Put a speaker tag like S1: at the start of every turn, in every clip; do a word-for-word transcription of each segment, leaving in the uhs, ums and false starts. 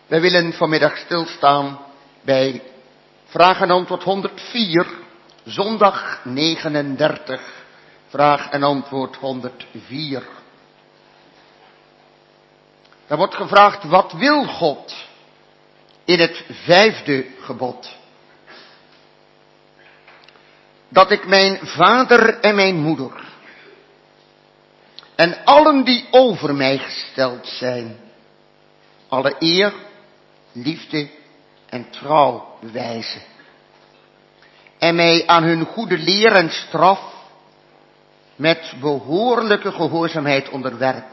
S1: Wij willen vanmiddag stilstaan bij vraag en antwoord honderdvier, zondag negenendertig, vraag en antwoord honderdvier. Er wordt gevraagd, wat wil God in het vijfde gebod? Dat ik mijn vader en mijn moeder en allen die over mij gesteld zijn, alle eer, liefde en trouw bewijzen. En mij aan hun goede leer en straf met behoorlijke gehoorzaamheid onderwerp.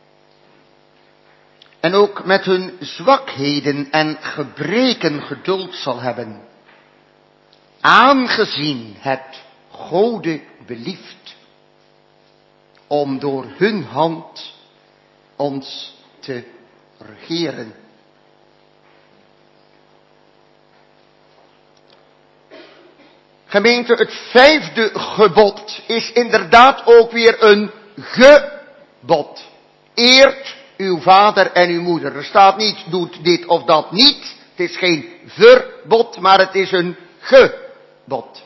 S1: En ook met hun zwakheden en gebreken geduld zal hebben. Aangezien het Gode belieft om door hun hand ons te regeren. Gemeente, het vijfde gebod is inderdaad ook weer een gebod. Eert uw vader en uw moeder. Er staat niet, doet dit of dat niet. Het is geen verbod, maar het is een gebod.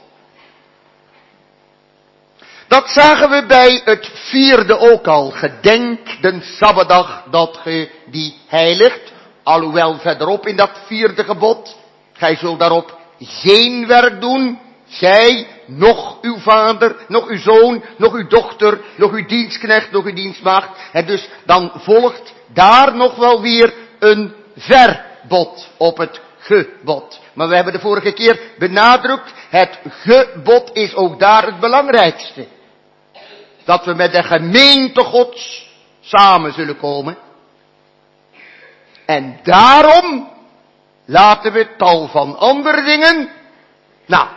S1: Dat zagen we bij het vierde ook al. Gedenk de Sabbatdag dat ge die heiligt. Alhoewel verderop in dat vierde gebod. Gij zult daarop geen werk doen. Gij, nog uw vader, nog uw zoon, nog uw dochter, nog uw dienstknecht, nog uw dienstmaagd. En dus dan volgt daar nog wel weer een verbod op het gebod. Maar we hebben de vorige keer benadrukt, het gebod is ook daar het belangrijkste. Dat we met de gemeente Gods samen zullen komen. En daarom laten we tal van andere dingen. Nou.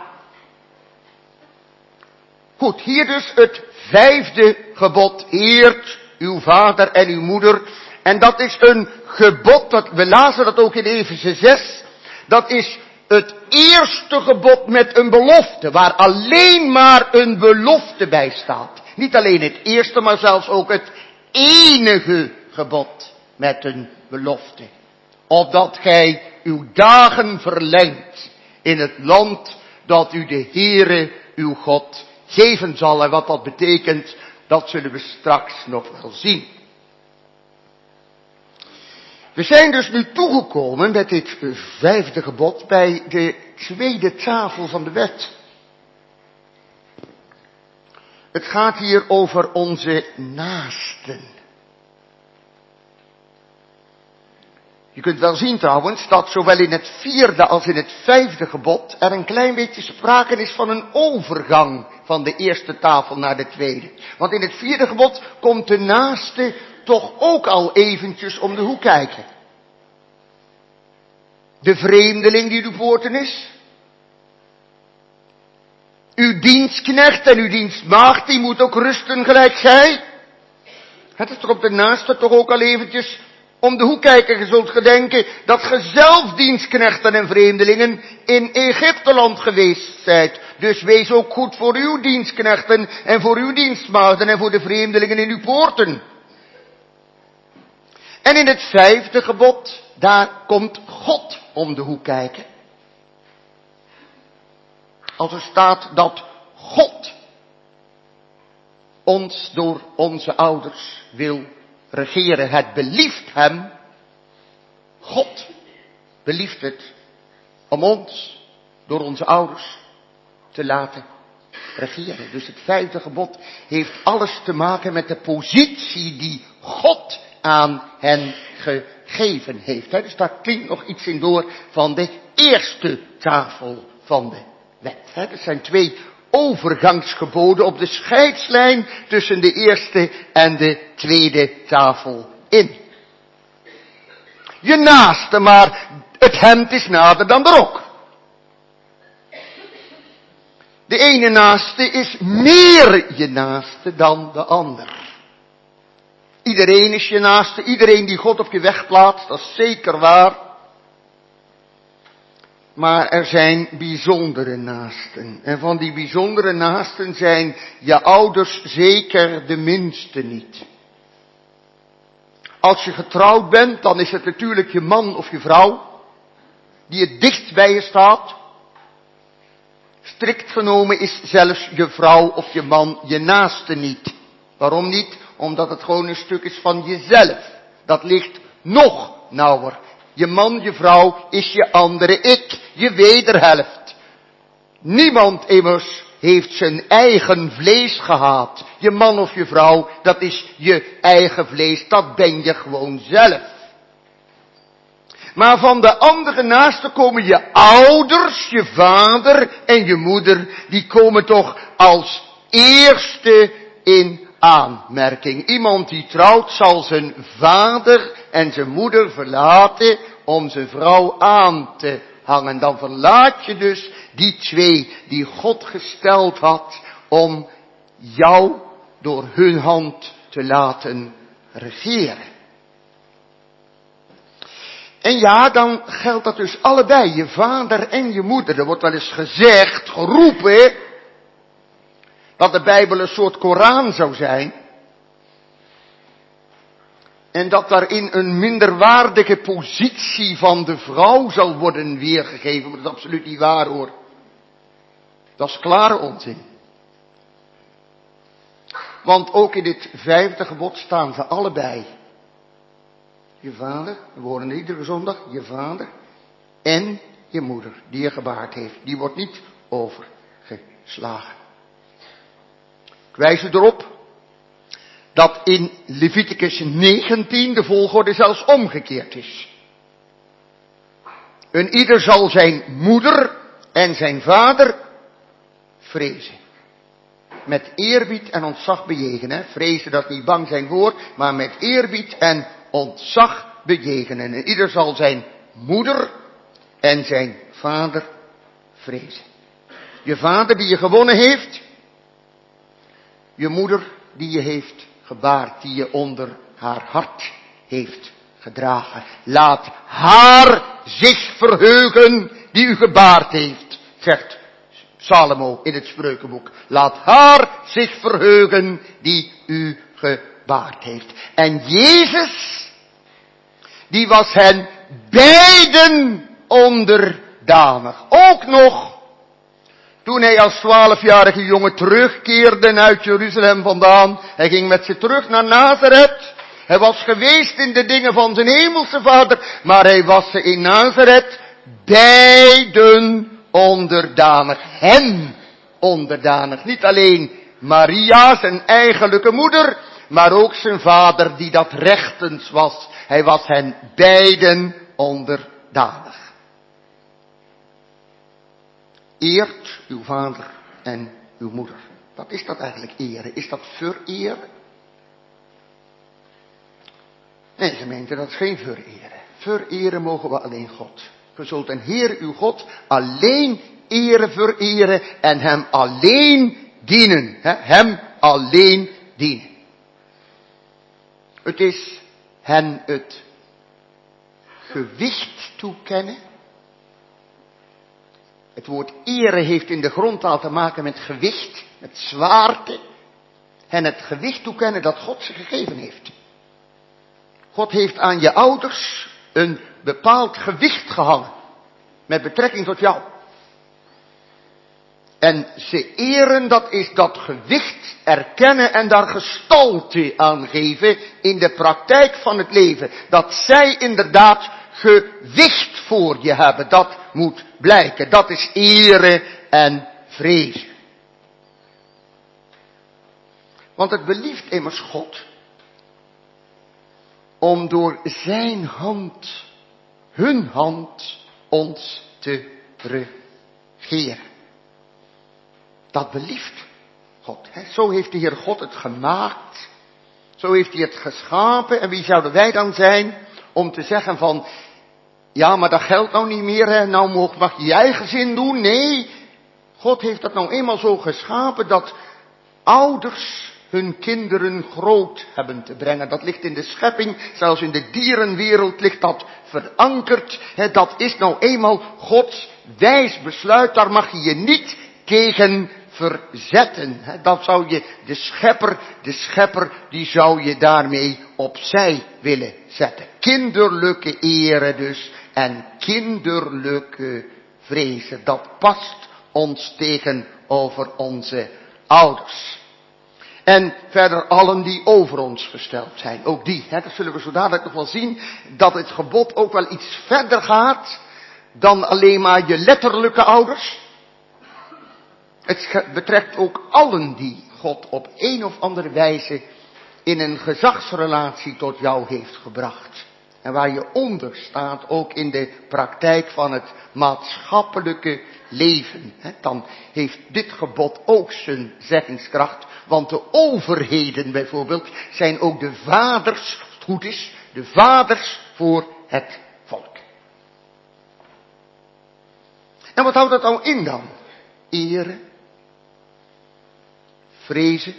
S1: Goed, hier dus het vijfde gebod. Eert uw vader en uw moeder. En dat is een gebod, dat, we lazen dat ook in Efeze zes. Dat is het eerste gebod met een belofte, waar alleen maar een belofte bij staat. Niet alleen het eerste, maar zelfs ook het enige gebod met een belofte. Opdat gij uw dagen verlengt in het land dat u de Heere, uw God, geven zal. En wat dat betekent, dat zullen we straks nog wel zien. We zijn dus nu toegekomen met dit vijfde gebod bij de tweede tafel van de wet. Het gaat hier over onze naasten. Je kunt wel zien trouwens dat zowel in het vierde als in het vijfde gebod er een klein beetje sprake is van een overgang van de eerste tafel naar de tweede. Want in het vierde gebod komt de naaste toch ook al eventjes om de hoek kijken. De vreemdeling die uw poorten is. Uw dienstknecht en uw dienstmaagd, die moet ook rusten gelijk gij. Het is toch op de naaste toch ook al eventjes om de hoek kijken. Je zult gedenken dat ge zelf dienstknechten en vreemdelingen in Egypteland geweest zijt. Dus wees ook goed voor uw dienstknechten en voor uw dienstmaagden en voor de vreemdelingen in uw poorten. En in het vijfde gebod, daar komt God om de hoek kijken. Als er staat dat God ons door onze ouders wil regeren. Het belieft hem, God belieft het, om ons door onze ouders te laten regeren. Dus het vijfde gebod heeft alles te maken met de positie die God aan hen gegeven heeft. Dus daar klinkt nog iets in door van de eerste tafel van de wet. Er zijn twee overgangsgeboden op de scheidslijn tussen de eerste en de tweede tafel in. Je naaste, maar het hemd is nader dan de rok. De ene naaste is meer je naaste dan de ander. Iedereen is je naaste, iedereen die God op je weg plaatst, dat is zeker waar. Maar er zijn bijzondere naasten. En van die bijzondere naasten zijn je ouders zeker de minste niet. Als je getrouwd bent, dan is het natuurlijk je man of je vrouw die het dichtst bij je staat. Strikt genomen is zelfs je vrouw of je man je naaste niet. Waarom niet? Omdat het gewoon een stuk is van jezelf. Dat ligt nog nauwer. Je man, je vrouw is je andere ik, je wederhelft. Niemand immers heeft zijn eigen vlees gehaat. Je man of je vrouw, dat is je eigen vlees, dat ben je gewoon zelf. Maar van de andere naasten komen je ouders, je vader en je moeder, die komen toch als eerste in aanmerking. Iemand die trouwt zal zijn vader en zijn moeder verlaten om zijn vrouw aan te hangen. Dan verlaat je dus die twee die God gesteld had om jou door hun hand te laten regeren. En ja, dan geldt dat dus allebei, je vader en je moeder. Er wordt wel eens gezegd, geroepen, dat de Bijbel een soort Koran zou zijn. En dat daarin een minderwaardige positie van de vrouw zal worden weergegeven. Maar dat is absoluut niet waar hoor. Dat is klare onzin. Want ook in dit vijfde gebod staan ze allebei. Je vader, we horen iedere zondag, je vader en je moeder die je gebaard heeft. Die wordt niet overgeslagen. Ik wijs u erop dat in Leviticus negentien de volgorde zelfs omgekeerd is. Een ieder zal zijn moeder en zijn vader vrezen. Met eerbied en ontzag bejegenen. Vrezen, dat niet bang zijn voor, maar met eerbied en ontzag bejegenen. En ieder zal zijn moeder en zijn vader vrezen. Je vader die je gewonnen heeft. Je moeder die je heeft gebaard, die je onder haar hart heeft gedragen. Laat haar zich verheugen die u gebaard heeft, zegt Salomo in het Spreukenboek. Laat haar zich verheugen die u gebaard heeft. En Jezus, die was hen beiden onderdanig. Ook nog toen hij als twaalfjarige jongen terugkeerde uit Jeruzalem vandaan. Hij ging met ze terug naar Nazareth. Hij was geweest in de dingen van zijn hemelse vader. Maar hij was ze in Nazareth beiden onderdanig. Hem onderdanig. Niet alleen Maria, zijn eigenlijke moeder. Maar ook zijn vader die dat rechtens was. Hij was hen beiden onderdanig. Eert uw vader en uw moeder. Wat is dat eigenlijk eren? Is dat vereren? Nee, gemeente, dat is geen vereren. Vereren mogen we alleen God. Je zult een Heer uw God alleen eren, vereren en hem alleen dienen. He? Hem alleen dienen. Het is hen het gewicht toekennen. Het woord ere heeft in de grondtaal te maken met gewicht, met zwaarte. En het gewicht toekennen dat God ze gegeven heeft. God heeft aan je ouders een bepaald gewicht gehangen. Met betrekking tot jou. En ze eren, dat is dat gewicht erkennen en daar gestalte aan geven in de praktijk van het leven. Dat zij inderdaad gewicht voor je hebben. Dat moet blijken. Dat is eren en vrezen. Want het belieft immers God om door zijn hand, hun hand, ons te regeren. Dat belieft God. Hè? Zo heeft de Heer God het gemaakt. Zo heeft hij het geschapen. En wie zouden wij dan zijn om te zeggen van, ja, maar dat geldt nou niet meer. Hè? Nou mag, mag je je eigen zin doen. Nee, God heeft dat nou eenmaal zo geschapen dat ouders hun kinderen groot hebben te brengen. Dat ligt in de schepping, zelfs in de dierenwereld ligt dat verankerd. Hè? Dat is nou eenmaal Gods wijs besluit. Daar mag je je niet tegen verzetten. Dan zou je de schepper, de schepper, die zou je daarmee opzij willen zetten. Kinderlijke ere dus en kinderlijke vrezen. Dat past ons tegenover onze ouders. En verder allen die over ons gesteld zijn. Ook die, hè, dat zullen we zo dadelijk nog wel zien. Dat het gebod ook wel iets verder gaat dan alleen maar je letterlijke ouders. Het betreft ook allen die God op een of andere wijze in een gezagsrelatie tot jou heeft gebracht. En waar je onder staat, ook in de praktijk van het maatschappelijke leven. Dan heeft dit gebod ook zijn zeggingskracht. Want de overheden bijvoorbeeld zijn ook de vaders, als het goed is, de vaders voor het volk. En wat houdt dat nou in dan? Eren, vrezen.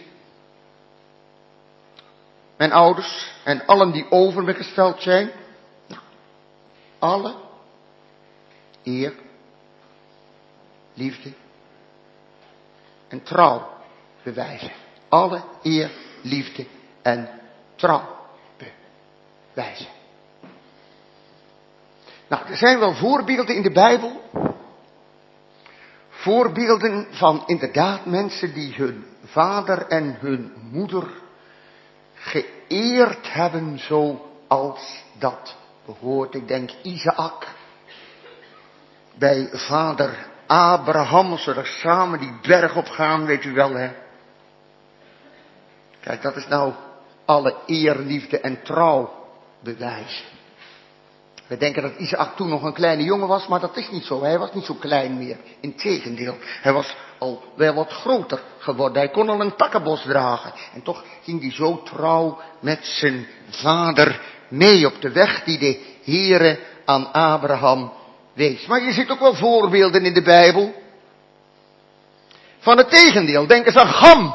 S1: Mijn ouders en allen die over me gesteld zijn. Nou, alle eer, liefde en trouw bewijzen. Alle eer, liefde en trouw bewijzen. Nou, er zijn wel voorbeelden in de Bijbel. Voorbeelden van inderdaad mensen die hun vader en hun moeder geëerd hebben zoals dat behoort. Ik denk Isaac bij vader Abraham, als ze er samen die berg op gaan, weet u wel, hè. Kijk, dat is nou alle eer, liefde en trouw bewijzen. We denken dat Isaac toen nog een kleine jongen was, maar dat is niet zo. Hij was niet zo klein meer. Integendeel, hij was al wel wat groter geworden. Hij kon al een takkenbos dragen. En toch ging hij zo trouw met zijn vader mee op de weg die de Heere aan Abraham wees. Maar je ziet ook wel voorbeelden in de Bijbel van het tegendeel. Denk eens aan Gam,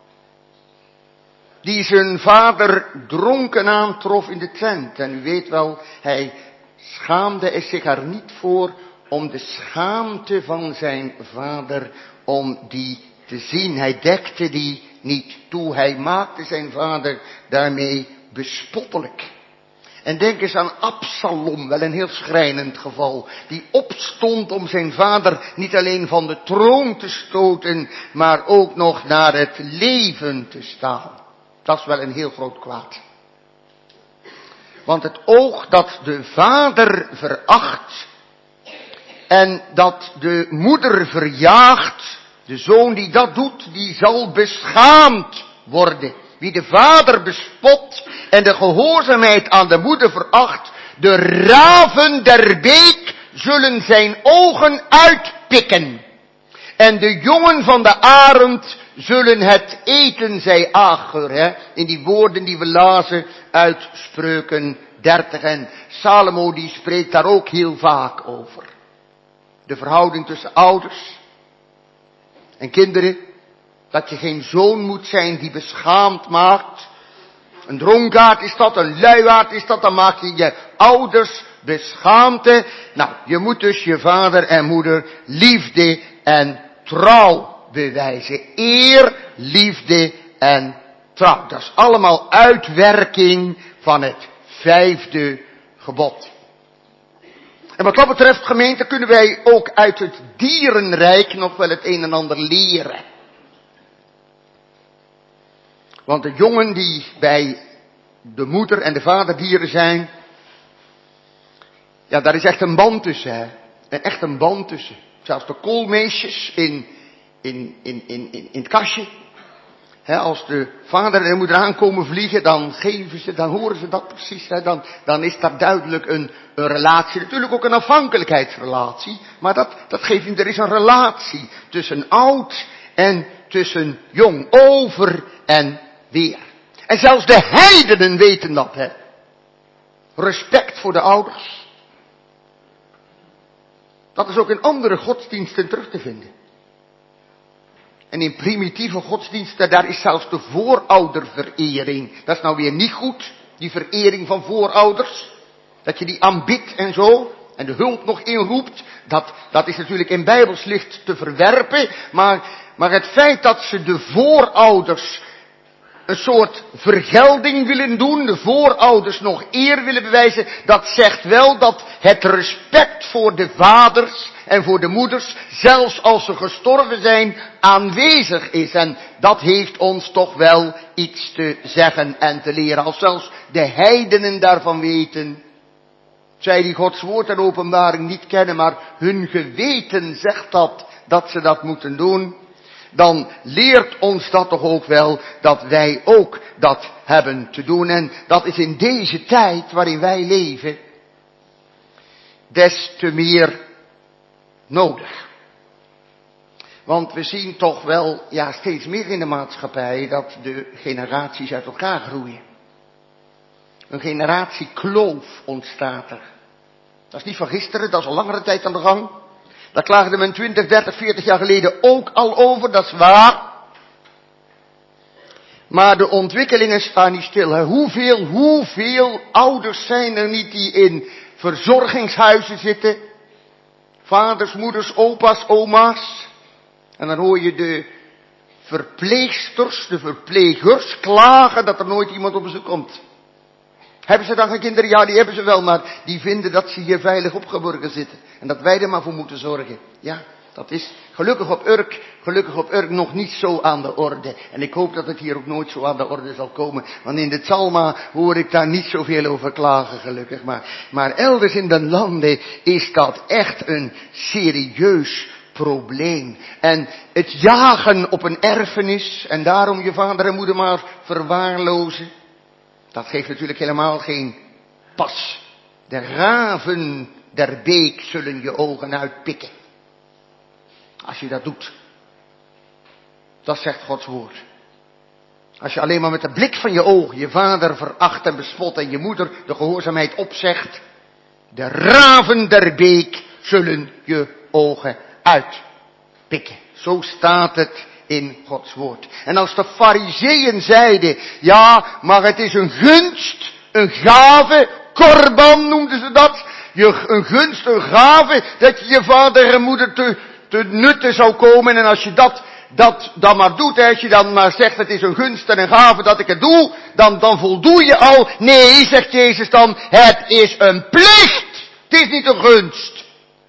S1: die zijn vader dronken aantrof in de tent. En u weet wel, hij schaamde er zich er niet voor om de schaamte van zijn vader, om die te zien. Hij dekte die niet toe. Hij maakte zijn vader daarmee bespottelijk. En denk eens aan Absalom, wel een heel schrijnend geval. Die opstond om zijn vader niet alleen van de troon te stoten, maar ook nog naar het leven te staan. Dat is wel een heel groot kwaad. Want het oog dat de vader veracht en dat de moeder verjaagt, de zoon die dat doet, die zal beschaamd worden. Wie de vader bespot en de gehoorzaamheid aan de moeder veracht, de raven der beek zullen zijn ogen uitpikken. En de jongen van de arend zullen het eten, zei Agur, hè, in die woorden die we lazen uit Spreuken dertig. En Salomo die spreekt daar ook heel vaak over. De verhouding tussen ouders en kinderen. Dat je geen zoon moet zijn die beschaamd maakt. Een dronkaard is dat, een luiaard is dat, dan maak je je ouders beschaamd. Nou, je moet dus je vader en moeder liefde en trouw bewijzen. Eer, liefde en trouw. Dat is allemaal uitwerking van het vijfde gebod. En wat dat betreft, gemeente, kunnen wij ook uit het dierenrijk nog wel het een en ander leren. Want de jongen die bij de moeder en de vader dieren zijn, ja, daar is echt een band tussen, hè. En echt een band tussen. Zelfs de koolmeesjes in, in, in, in, in, in het kastje. He, als de vader en de moeder aankomen vliegen, dan geven ze, dan horen ze dat precies. He, dan, dan is daar duidelijk een, een relatie. Natuurlijk ook een afhankelijkheidsrelatie. Maar dat, dat geeft niet, er is een relatie tussen oud en tussen jong. Over en weer. En zelfs de heidenen weten dat, hè. Respect voor de ouders. Dat is ook in andere godsdiensten terug te vinden. En in primitieve godsdiensten, daar is zelfs de voorouderverering. Dat is nou weer niet goed, die verering van voorouders. Dat je die aanbidt en zo, en de hulp nog inroept. Dat, dat is natuurlijk in Bijbels licht te verwerpen, maar, maar het feit dat ze de voorouders een soort vergelding willen doen, de voorouders nog eer willen bewijzen, dat zegt wel dat het respect voor de vaders en voor de moeders, zelfs als ze gestorven zijn, aanwezig is. En dat heeft ons toch wel iets te zeggen en te leren. Als zelfs de heidenen daarvan weten, zij die Gods woord en openbaring niet kennen, maar hun geweten zegt dat, dat ze dat moeten doen, dan leert ons dat toch ook wel dat wij ook dat hebben te doen. En dat is in deze tijd waarin wij leven des te meer nodig. Want we zien toch wel, ja, steeds meer in de maatschappij dat de generaties uit elkaar groeien. Een generatiekloof ontstaat er. Dat is niet van gisteren, dat is al langere tijd aan de gang. Daar klaagde men twintig, dertig, veertig jaar geleden ook al over, dat is waar. Maar de ontwikkelingen staan niet stil. Hè. Hoeveel, hoeveel ouders zijn er niet die in verzorgingshuizen zitten? Vaders, moeders, opa's, oma's. En dan hoor je de verpleegsters, de verplegers klagen dat er nooit iemand op bezoek komt. Hebben ze dan geen kinderen? Ja, die hebben ze wel, maar die vinden dat ze hier veilig opgeborgen zitten. En dat wij er maar voor moeten zorgen. Ja, dat is gelukkig op Urk, gelukkig op Urk nog niet zo aan de orde. En ik hoop dat het hier ook nooit zo aan de orde zal komen. Want in de Psalma hoor ik daar niet zoveel over klagen, gelukkig. Maar, maar elders in de landen is dat echt een serieus probleem. En het jagen op een erfenis en daarom je vader en moeder maar verwaarlozen, dat geeft natuurlijk helemaal geen pas. De raven der beek zullen je ogen uitpikken. Als je dat doet. Dat zegt Gods woord. Als je alleen maar met de blik van je ogen je vader veracht en bespot en je moeder de gehoorzaamheid opzegt. De raven der beek zullen je ogen uitpikken. Zo staat het in Gods woord. En als de fariseeën zeiden, ja, maar het is een gunst, een gave, korban noemden ze dat. Je, een gunst, een gave, dat je je vader en moeder te, te nutten zou komen. En als je dat, dat dan maar doet, als je dan maar zegt, het is een gunst en een gave dat ik het doe, dan, dan voldoe je al. Nee, zegt Jezus dan, het is een plicht. Het is niet een gunst.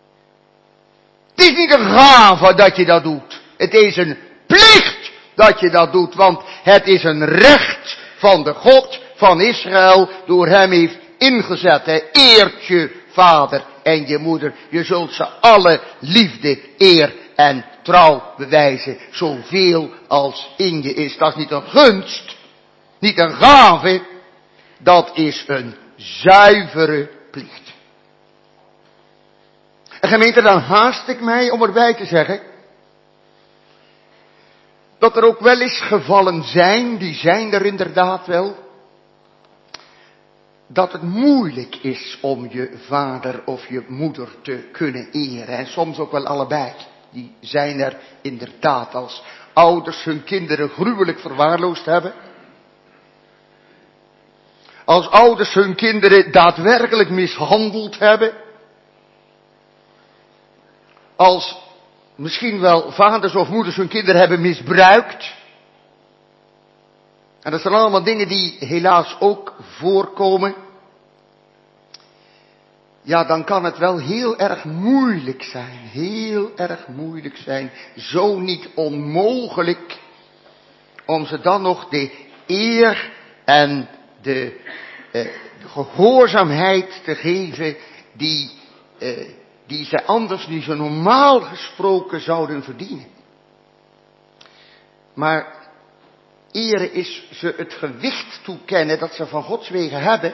S1: Het is niet een gave dat je dat doet. Het is een plicht dat je dat doet, want het is een recht van de God van Israël, door hem heeft ingezet. Hè. Eert je vader en je moeder. Je zult ze alle liefde, eer en trouw bewijzen, zoveel als in je is. Dat is niet een gunst, niet een gave, dat is een zuivere plicht. En gemeente, dan haast ik mij om erbij te zeggen dat er ook wel eens gevallen zijn, die zijn er inderdaad wel, dat het moeilijk is om je vader of je moeder te kunnen eren. En soms ook wel allebei. Die zijn er inderdaad, als ouders hun kinderen gruwelijk verwaarloosd hebben. Als ouders hun kinderen daadwerkelijk mishandeld hebben. Als misschien wel vaders of moeders hun kinderen hebben misbruikt. En dat zijn allemaal dingen die helaas ook voorkomen. Ja, dan kan het wel heel erg moeilijk zijn. Heel erg moeilijk zijn. Zo niet onmogelijk. Om ze dan nog de eer en de, eh, de gehoorzaamheid te geven die, eh, die ze anders niet zo normaal gesproken zouden verdienen. Maar ere is ze het gewicht toekennen dat ze van Gods wegen hebben.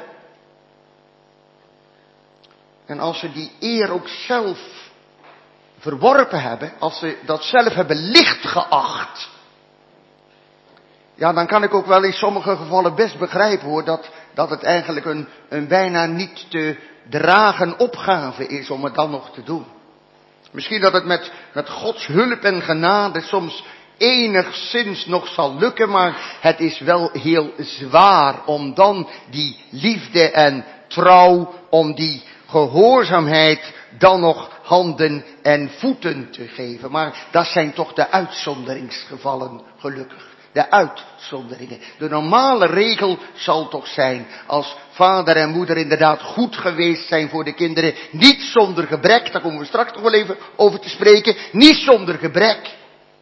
S1: En als ze die eer ook zelf verworpen hebben, als ze dat zelf hebben licht geacht, ja, dan kan ik ook wel in sommige gevallen best begrijpen hoor, dat, dat het eigenlijk een, een bijna niet te dragen opgave is om het dan nog te doen. Misschien dat het met, met Gods hulp en genade soms enigszins nog zal lukken, maar het is wel heel zwaar om dan die liefde en trouw, om die gehoorzaamheid dan nog handen en voeten te geven. Maar dat zijn toch de uitzonderingsgevallen, gelukkig. De uitzonderingen. De normale regel zal toch zijn, als vader en moeder inderdaad goed geweest zijn voor de kinderen, niet zonder gebrek, daar komen we straks nog wel even over te spreken, niet zonder gebrek,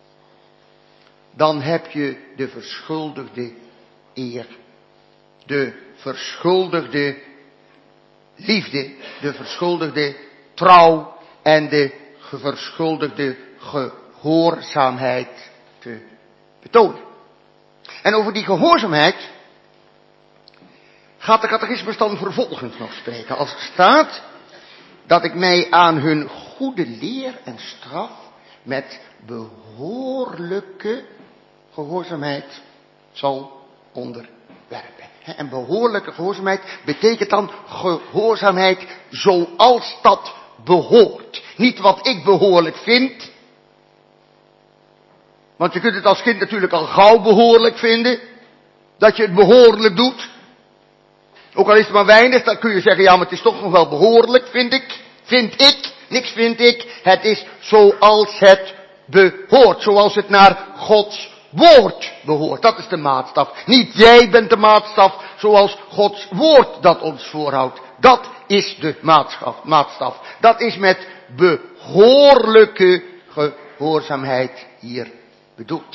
S1: dan heb je de verschuldigde eer, de verschuldigde liefde, de verschuldigde trouw en de verschuldigde gehoorzaamheid te betonen. En over die gehoorzaamheid gaat de catechismus dan vervolgens nog spreken. Als er staat dat ik mij aan hun goede leer en straf met behoorlijke gehoorzaamheid zal onderwerpen. En behoorlijke gehoorzaamheid betekent dan gehoorzaamheid zoals dat behoort. Niet wat ik behoorlijk vind. Want je kunt het als kind natuurlijk al gauw behoorlijk vinden. Dat je het behoorlijk doet. Ook al is het maar weinig, dan kun je zeggen, ja, maar het is toch nog wel behoorlijk, vind ik. Vind ik, niks vind ik. Het is zoals het behoort. Zoals het naar Gods woord behoort. Dat is de maatstaf. Niet jij bent de maatstaf, zoals Gods woord dat ons voorhoudt. Dat is de maatstaf. maatstaf. Dat is met behoorlijke gehoorzaamheid hier bedoeld.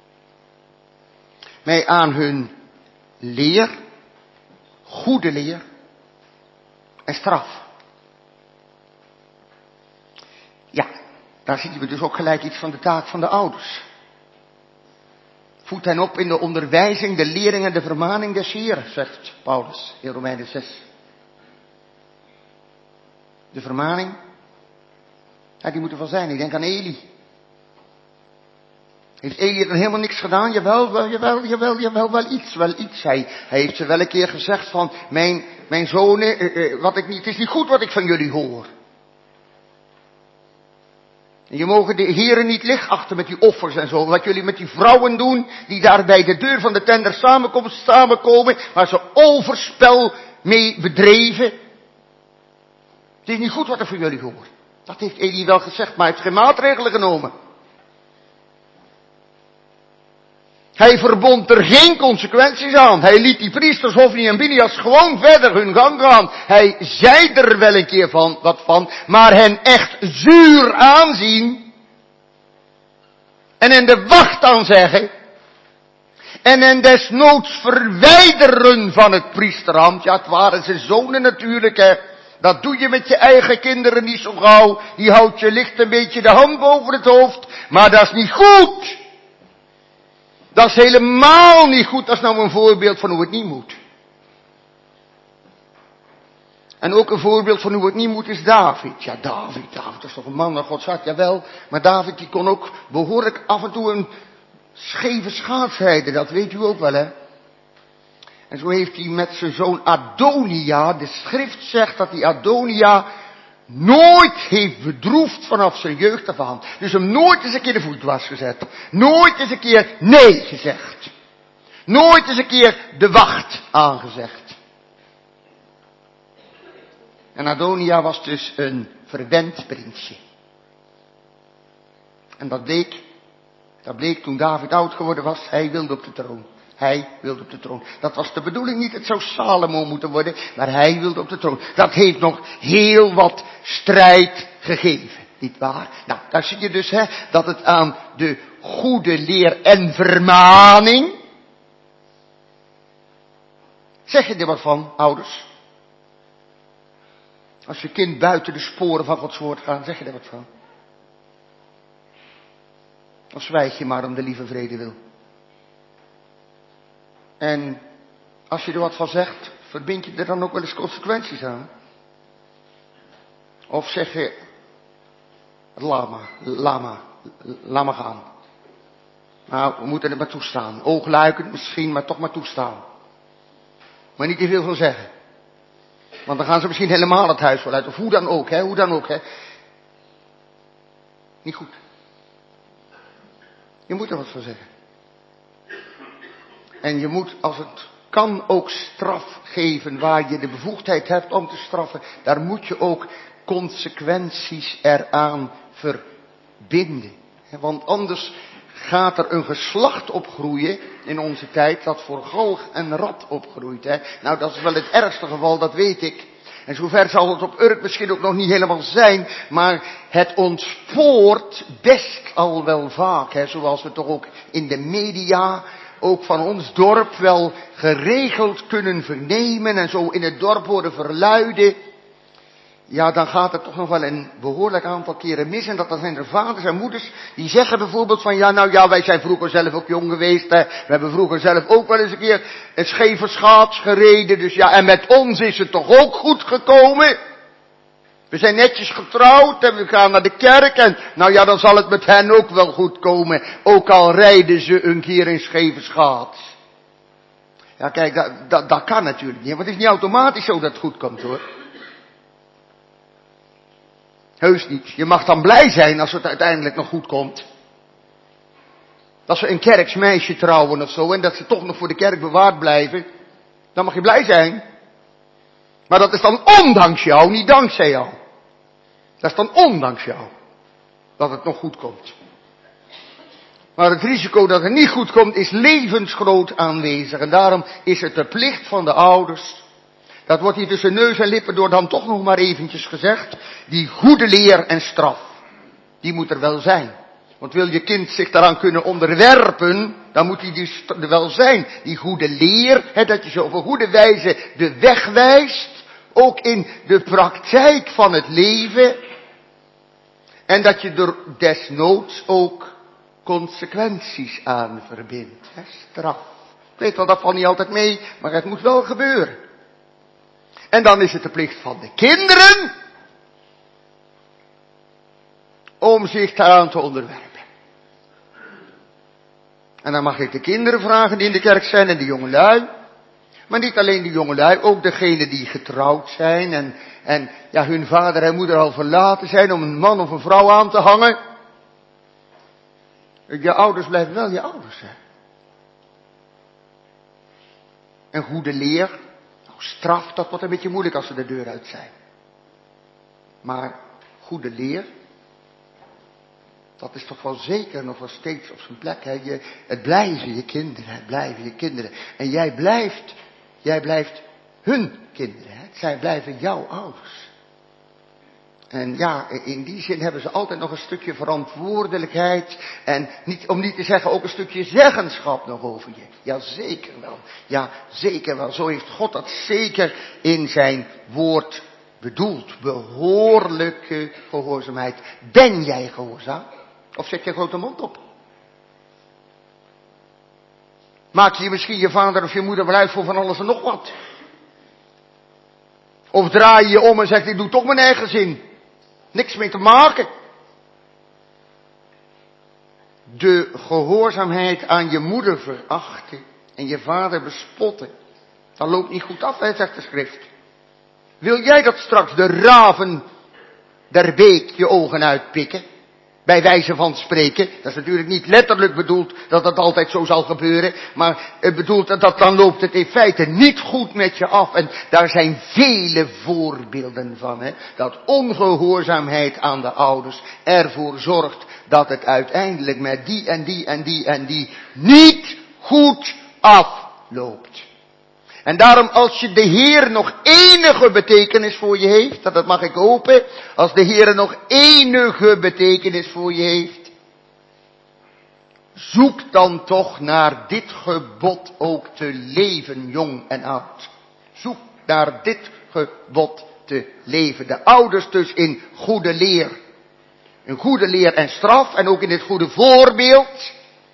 S1: Mij aan hun leer, goede leer en straf. Ja, daar zien we dus ook gelijk iets van de taak van de ouders. Voed hen op in de onderwijzing, de lering en de vermaning des Heeren, zegt Paulus in Romeinen zes. De vermaning, ja, die moet er wel zijn. Ik denk aan Eli. Heeft Eli dan helemaal niks gedaan? Jawel, wel, jawel, jawel, jawel, wel iets, wel iets. Hij, hij heeft ze wel een keer gezegd van, mijn, mijn zonen, eh, eh, wat ik niet, het is niet goed wat ik van jullie hoor. En je mogen de heren niet licht achter met die offers en zo. Wat jullie met die vrouwen doen, die daar bij de deur van de tender samenkomen, samenkomen waar ze overspel mee bedreven. Het is niet goed wat ik van jullie hoor. Dat heeft Eli wel gezegd, maar hij heeft geen maatregelen genomen. Hij verbond er geen consequenties aan. Hij liet die priesters Hofni en Pinchas gewoon verder hun gang gaan. Hij zei er wel een keer van, wat van, maar hen echt zuur aanzien. En hen de wacht aan zeggen. En hen desnoods verwijderen van het priesterambt. Ja, het waren zijn zonen natuurlijk, hè. Dat doe je met je eigen kinderen niet zo gauw. Die houdt je licht een beetje de hand boven het hoofd. Maar dat is niet goed. Dat is helemaal niet goed. Dat is nou een voorbeeld van hoe het niet moet. En ook een voorbeeld van hoe het niet moet is David. Ja, David, David is toch een man naar Gods hart, jawel. Maar David die kon ook behoorlijk af en toe een scheve schaats rijden. Dat weet u ook wel, hè. En zo heeft hij met zijn zoon Adonia, de schrift zegt dat die Adonia nooit heeft bedroefd vanaf zijn jeugd af aan. Dus hem nooit eens een keer de voet dwars gezet. Nooit eens een keer nee gezegd. Nooit eens een keer de wacht aangezegd. En Adonia was dus een verwend prinsje. En dat bleek, dat bleek toen David oud geworden was, hij wilde op de troon. Hij wilde op de troon. Dat was de bedoeling niet, het zou Salomo moeten worden, maar hij wilde op de troon. Dat heeft nog heel wat strijd gegeven, niet waar? Nou, daar zie je dus, hè, dat het aan de goede leer en vermaning. Zeg je er wat van, ouders? Als je kind buiten de sporen van Gods woord gaat, zeg je er wat van? Of zwijg je maar om de lieve vrede wil? En als je er wat van zegt, verbind je er dan ook wel eens consequenties aan? Of zeg je, laat maar, laat maar, laat maar gaan. Nou, we moeten het maar toestaan. Oogluikend misschien, maar toch maar toestaan. Maar niet te veel van zeggen. Want dan gaan ze misschien helemaal het huis wel uit. Of hoe dan ook, hè, hoe dan ook, hè. Niet goed. Je moet er wat van zeggen. En je moet, als het kan, ook straf geven waar je de bevoegdheid hebt om te straffen. Daar moet je ook consequenties eraan verbinden. Want anders gaat er een geslacht opgroeien in onze tijd dat voor galg en rat opgroeit. Hè? Nou, dat is wel het ergste geval, dat weet ik. En zover zal het op Urk misschien ook nog niet helemaal zijn, maar het ontspoort best al wel vaak. Hè? Zoals we toch ook in de media, ook van ons dorp, wel geregeld kunnen vernemen en zo in het dorp worden verluiden. Ja, dan gaat het toch nog wel een behoorlijk aantal keren mis. En dat zijn er vaders en moeders die zeggen bijvoorbeeld van, ja, nou ja, wij zijn vroeger zelf ook jong geweest. Hè. We hebben vroeger zelf ook wel eens een keer een scheve schaats gereden. Dus ja, en met ons is het toch ook goed gekomen. We zijn netjes getrouwd en we gaan naar de kerk. En nou ja, dan zal het met hen ook wel goed komen. Ook al rijden ze een keer in scheve schaats. Ja, kijk, dat, dat, dat kan natuurlijk niet. Want het is niet automatisch zo dat het goed komt, hoor. Heus niet. Je mag dan blij zijn als het uiteindelijk nog goed komt. Als ze een kerksmeisje trouwen of zo en dat ze toch nog voor de kerk bewaard blijven. Dan mag je blij zijn. Maar dat is dan ondanks jou, niet dankzij jou. Dat is dan ondanks jou. Dat het nog goed komt. Maar het risico dat het niet goed komt is levensgroot aanwezig. En daarom is het de plicht van de ouders. Dat wordt hier tussen neus en lippen door dan toch nog maar eventjes gezegd. Die goede leer en straf. Die moet er wel zijn. Want wil je kind zich daaraan kunnen onderwerpen. Dan moet die dus er wel zijn. Die goede leer. Hè, dat je ze op een goede wijze de weg wijst. Ook in de praktijk van het leven. En dat je er desnoods ook consequenties aan verbindt. Hè, straf. Ik weet wel, dat valt niet altijd mee. Maar het moet wel gebeuren. En dan is het de plicht van de kinderen om zich daaraan te onderwerpen. En dan mag ik de kinderen vragen die in de kerk zijn en de jongelui. Maar niet alleen de jongelui, ook degenen die getrouwd zijn en, en ja, hun vader en moeder al verlaten zijn om een man of een vrouw aan te hangen. Je ouders blijven wel je ouders, hè. En goede leer. Straf, dat wordt een beetje moeilijk als ze de deur uit zijn. Maar goede leer, dat is toch wel zeker nog wel steeds op zijn plek. Hè? Je, het blijven je kinderen, het blijven je kinderen. En jij blijft, jij blijft hun kinderen. Hè? Zij blijven jouw ouders. En ja, in die zin hebben ze altijd nog een stukje verantwoordelijkheid. En niet, om niet te zeggen ook een stukje zeggenschap nog over je. Ja, zeker wel. Ja, zeker wel. Zo heeft God dat zeker in zijn woord bedoeld. Behoorlijke gehoorzaamheid. Ben jij gehoorzaam? Of zet je grote mond op? Maak je misschien je vader of je moeder wel uit voor van alles en nog wat? Of draai je je om en zegt, ik doe toch mijn eigen zin. Niks mee te maken. De gehoorzaamheid aan je moeder verachten en je vader bespotten. Dat loopt niet goed af, hè, zegt de schrift. Wil jij dat straks de raven der beek je ogen uitpikken? Bij wijze van spreken. Dat is natuurlijk niet letterlijk bedoeld dat dat altijd zo zal gebeuren. Maar het bedoelt dat, dat dan loopt het in feite niet goed met je af. En daar zijn vele voorbeelden van. Hè, dat ongehoorzaamheid aan de ouders ervoor zorgt dat het uiteindelijk met die en die en die en die niet goed afloopt. En daarom als je de Heer nog enige betekenis voor je heeft, dat mag ik hopen, als de Heer nog enige betekenis voor je heeft, zoek dan toch naar dit gebod ook te leven, jong en oud. Zoek naar dit gebod te leven. De ouders dus in goede leer. In goede leer en straf en ook in dit goede voorbeeld.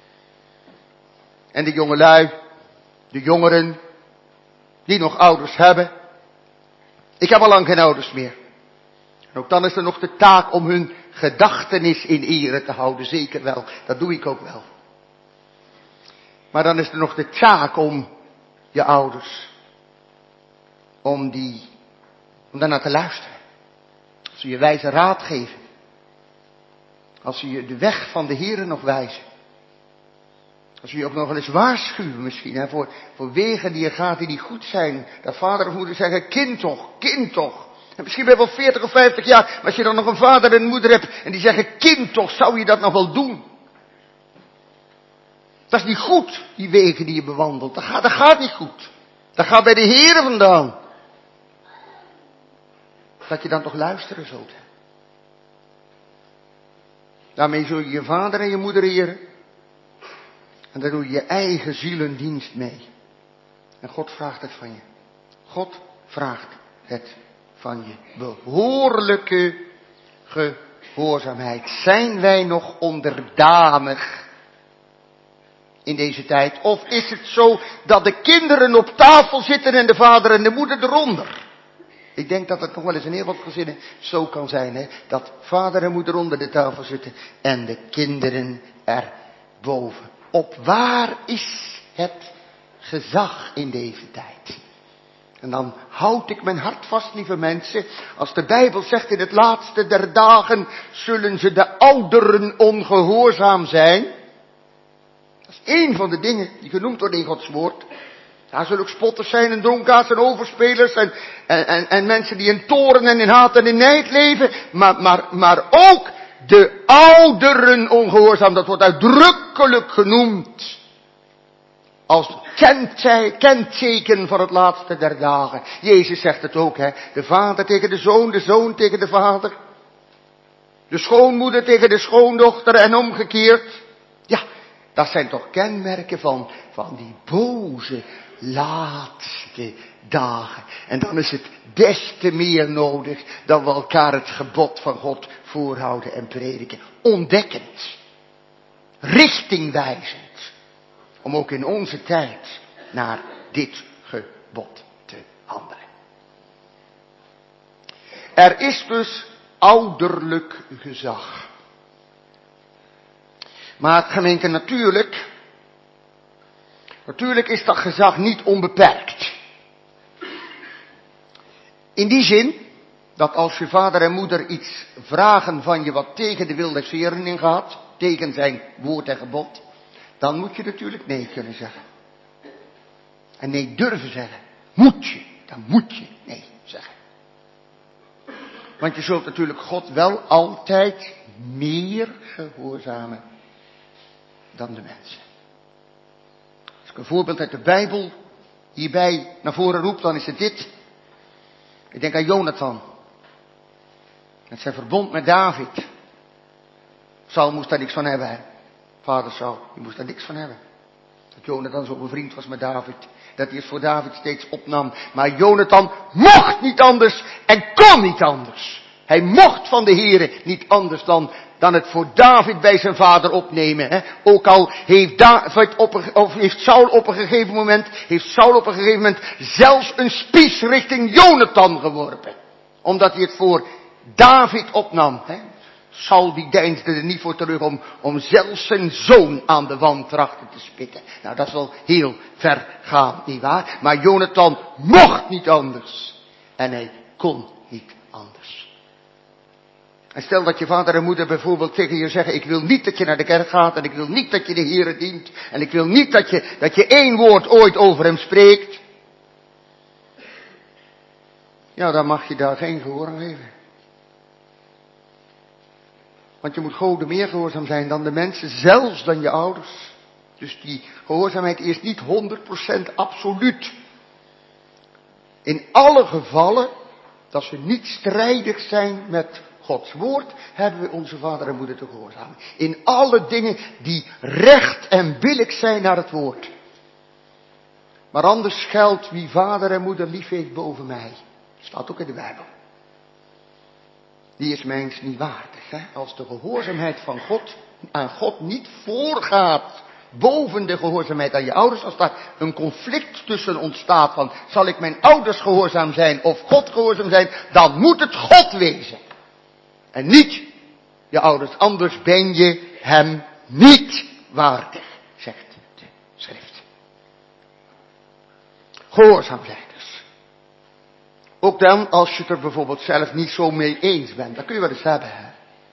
S1: En de jongelui, de jongeren, die nog ouders hebben. Ik heb al lang geen ouders meer. En ook dan is er nog de taak om hun gedachtenis in ere te houden. Zeker wel. Dat doe ik ook wel. Maar dan is er nog de taak om je ouders. Om die, om daarnaar te luisteren. Als ze je wijze raad geven. Als ze je de weg van de Heere nog wijzen. Als je je ook nog wel eens waarschuwen misschien, hè, voor, voor wegen die er gaat die niet goed zijn. Dat vader of moeder zeggen, kind toch, kind toch. En misschien ben je wel veertig of vijftig jaar, maar als je dan nog een vader en een moeder hebt en die zeggen, kind toch, zou je dat nog wel doen? Dat is niet goed, die wegen die je bewandelt. Dat gaat, dat gaat niet goed. Dat gaat bij de Heere vandaan. Dat je dan toch luisteren zult. Daarmee zul je je vader en je moeder eren. En daar doe je je eigen zielendienst mee. En God vraagt het van je. God vraagt het van je. Behoorlijke gehoorzaamheid. Zijn wij nog onderdanig in deze tijd? Of is het zo dat de kinderen op tafel zitten en de vader en de moeder eronder? Ik denk dat het nog wel eens in heel wat gezinnen zo kan zijn. Hè? Dat vader en moeder onder de tafel zitten en de kinderen erboven. Op waar is het gezag in deze tijd? En dan houd ik mijn hart vast, lieve mensen. Als de Bijbel zegt in het laatste der dagen zullen ze de ouderen ongehoorzaam zijn. Dat is één van de dingen die genoemd worden in Gods woord. Daar zullen ook spotters zijn en dronkaards en overspelers en, en, en, en mensen die in toorn en in haat en in nijd leven. Maar, maar, maar ook de ouderen ongehoorzaam, dat wordt uitdrukkelijk genoemd. Als kenteken van het laatste der dagen. Jezus zegt het ook, hè. De vader tegen de zoon, de zoon tegen de vader. De schoonmoeder tegen de schoondochter en omgekeerd. Ja, dat zijn toch kenmerken van, van die boze laatste dagen. En dan is het des te meer nodig dat we elkaar het gebod van God voorhouden en prediken. Ontdekkend. Richtingwijzend. Om ook in onze tijd naar dit gebod te handelen. Er is dus ouderlijk gezag. Maar gemeente, natuurlijk, natuurlijk is dat gezag niet onbeperkt. In die zin, dat als je vader en moeder iets vragen van je wat tegen de wil des Heeren ingaat, tegen zijn woord en gebod, dan moet je natuurlijk nee kunnen zeggen. En nee durven zeggen. Moet je, dan moet je nee zeggen. Want je zult natuurlijk God wel altijd meer gehoorzamen dan de mensen. Als ik een voorbeeld uit de Bijbel hierbij naar voren roep, dan is het dit. Ik denk aan Jonathan. Met zijn verbond met David. Saul moest daar niks van hebben, hè. Vader Saul, die moest daar niks van hebben. Dat Jonathan zo bevriend was met David. Dat hij het voor David steeds opnam. Maar Jonathan mocht niet anders en kon niet anders. Hij mocht van de Heere niet anders dan, dan het voor David bij zijn vader opnemen. Hè. Ook al heeft, David op een, of heeft Saul op een gegeven moment, heeft Saul op een gegeven moment zelfs een spies richting Jonathan geworpen. Omdat hij het voor David opnam. Hè. Saul die deinsde er niet voor terug om, om zelfs zijn zoon aan de wand trachten te spitten. Nou, dat is wel heel ver gaan, nietwaar? Maar Jonathan mocht niet anders. En hij kon niet anders. En stel dat je vader en moeder bijvoorbeeld tegen je zeggen, ik wil niet dat je naar de kerk gaat en ik wil niet dat je de Heere dient. En ik wil niet dat je, dat je één woord ooit over hem spreekt. Ja, dan mag je daar geen gehoor aan geven. Want je moet God meer gehoorzaam zijn dan de mensen, zelfs dan je ouders. Dus die gehoorzaamheid is niet honderd procent absoluut. In alle gevallen, dat ze niet strijdig zijn met Gods woord, hebben we onze vader en moeder te gehoorzamen. In alle dingen die recht en billijk zijn naar het woord. Maar anders geldt wie vader en moeder lief heeft boven mij. Staat ook in de Bijbel. Die is mijns niet waardig. Hè? Als de gehoorzaamheid van God aan God niet voorgaat boven de gehoorzaamheid aan je ouders. Als daar een conflict tussen ontstaat van, zal ik mijn ouders gehoorzaam zijn of God gehoorzaam zijn, dan moet het God wezen. En niet je ouders, anders ben je hem niet waardig, zegt de schrift. Gehoorzaam zijn dus. Ook dan als je het er bijvoorbeeld zelf niet zo mee eens bent. Dat kun je wel eens hebben. Hè?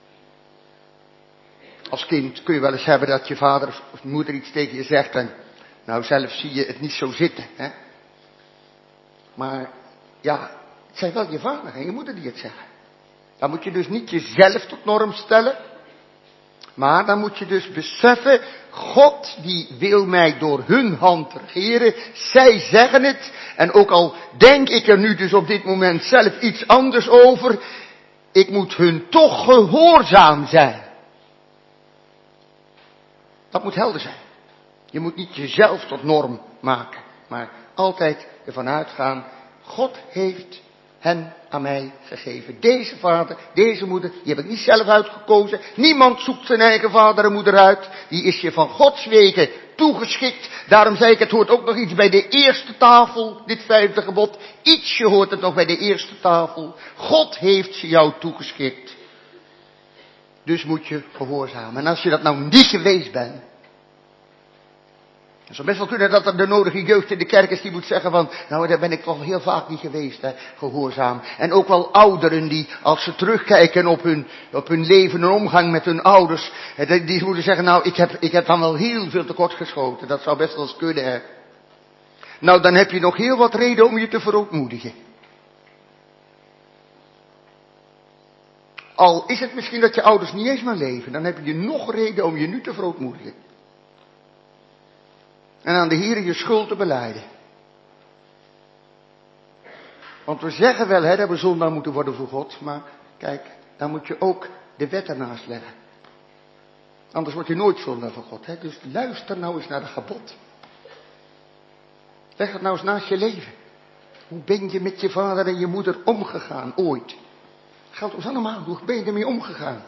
S1: Als kind kun je wel eens hebben dat je vader of moeder iets tegen je zegt. En nou zelf zie je het niet zo zitten. Hè? Maar ja, Het zijn wel je vader en je moeder die het zeggen. Dan moet je dus niet jezelf tot norm stellen. Maar dan moet je dus beseffen, God die wil mij door hun hand regeren. Zij zeggen het. En ook al denk ik er nu dus op dit moment zelf iets anders over. Ik moet hun toch gehoorzaam zijn. Dat moet helder zijn. Je moet niet jezelf tot norm maken. Maar altijd ervan uitgaan, God heeft hen aan mij gegeven. Deze vader, deze moeder, die heb ik niet zelf uitgekozen. Niemand zoekt zijn eigen vader en moeder uit. Die is je van Gods wegen toegeschikt. Daarom zei ik, het hoort ook nog iets bij de eerste tafel, dit vijfde gebod. Ietsje hoort het nog bij de eerste tafel. God heeft ze jou toegeschikt. Dus moet je gehoorzamen. En als je dat nou niet geweest bent. Het zou best wel kunnen dat er de nodige jeugd in de kerk is die moet zeggen van, nou daar ben ik toch heel vaak niet geweest, hè, gehoorzaam. En ook wel ouderen die, als ze terugkijken op hun, op hun leven en omgang met hun ouders, die, die moeten zeggen, nou ik heb, ik heb dan wel heel veel tekort geschoten. Dat zou best wel eens kunnen, hè. Nou dan heb je nog heel wat reden om je te verootmoedigen. Al is het misschien dat je ouders niet eens meer leven, dan heb je nog reden om je nu te verootmoedigen. En aan de Heere je schuld te belijden. Want we zeggen wel hè, dat we zondaar moeten worden voor God. Maar kijk, dan moet je ook de wet ernaast leggen. Anders word je nooit zondaar voor God. Hè? Dus luister nou eens naar de gebod. Leg het nou eens naast je leven. Hoe ben je met je vader en je moeder omgegaan ooit? Geldt ons allemaal. Hoe ben je ermee omgegaan?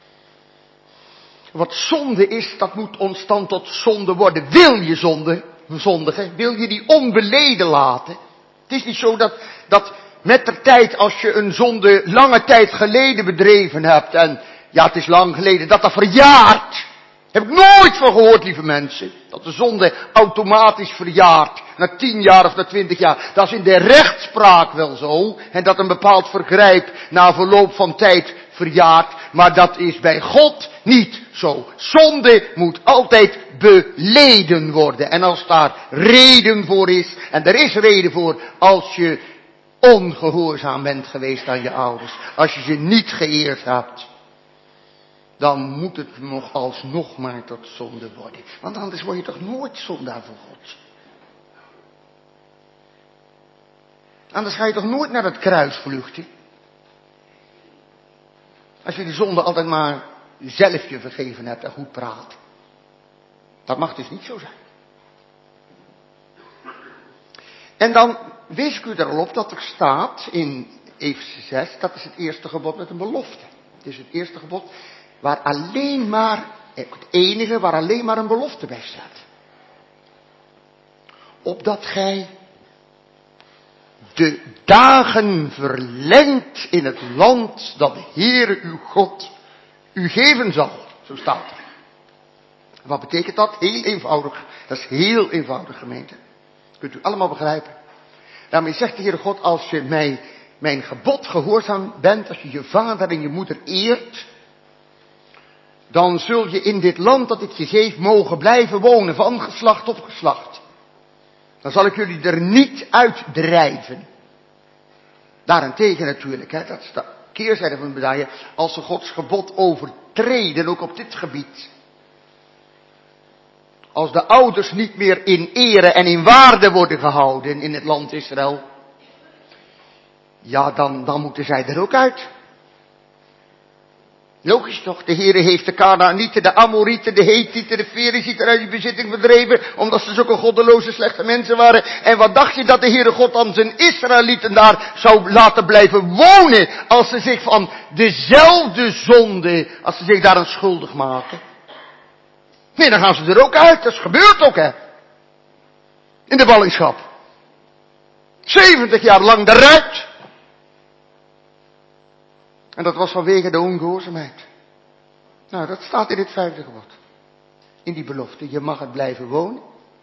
S1: Wat zonde is, dat moet ons dan tot zonde worden. Wil je zonde, zondigen? Wil je die onbeleden laten? Het is niet zo dat, dat met de tijd, als je een zonde lange tijd geleden bedreven hebt, en ja, het is lang geleden, dat dat verjaart. Heb ik nooit van gehoord, lieve mensen. Dat de zonde automatisch verjaart. Na tien jaar of na twintig jaar. Dat is in de rechtspraak wel zo. En dat een bepaald vergrijp na verloop van tijd verjaart. Maar dat is bij God niet zo. Zonde moet altijd beleden worden. En als daar reden voor is. En er is reden voor als je ongehoorzaam bent geweest aan je ouders. Als je ze niet geëerd hebt. Dan moet het nog alsnog maar tot zonde worden. Want anders word je toch nooit zondaar voor God. Anders ga je toch nooit naar het kruis vluchten. Als je die zonde altijd maar zelf je vergeven hebt en goed praat. Dat mag dus niet zo zijn. En dan wees ik u er al op dat er staat in Efeze zes, dat is het eerste gebod met een belofte. Het is het eerste gebod waar alleen maar, het enige waar alleen maar een belofte bij staat. Opdat gij de dagen verlengt in het land dat de Heere uw God u geven zal. Zo staat er. Wat betekent dat? Heel eenvoudig. Dat is heel eenvoudig, gemeente. Dat kunt u allemaal begrijpen. Daarmee zegt de Heere God, als je mij, mijn gebod gehoorzaam bent, als je je vader en je moeder eert, dan zul je in dit land dat ik je geef mogen blijven wonen, van geslacht op geslacht. Dan zal ik jullie er niet uitdrijven. Daarentegen natuurlijk, hè, dat is de keerzijde van de medaille, als ze Gods gebod overtreden, ook op dit gebied. Als de ouders niet meer in ere en in waarde worden gehouden in het land Israël, ja, dan, dan moeten zij er ook uit. Logisch toch, de Heere heeft de Kanaanieten, de Amorieten, de Hethieten, de Ferizieten uit die bezitting verdreven, omdat ze zulke goddeloze slechte mensen waren. En wat dacht je dat de Heere God dan zijn Israëlieten daar zou laten blijven wonen, als ze zich van dezelfde zonde, als ze zich daaraan schuldig maken? Nee, dan gaan ze er ook uit, dat is gebeurd ook hè. In de ballingschap. zeventig jaar lang eruit. En dat was vanwege de ongehoorzaamheid. Nou, dat staat in het vijfde gebod. In die belofte. Je mag het blijven wonen.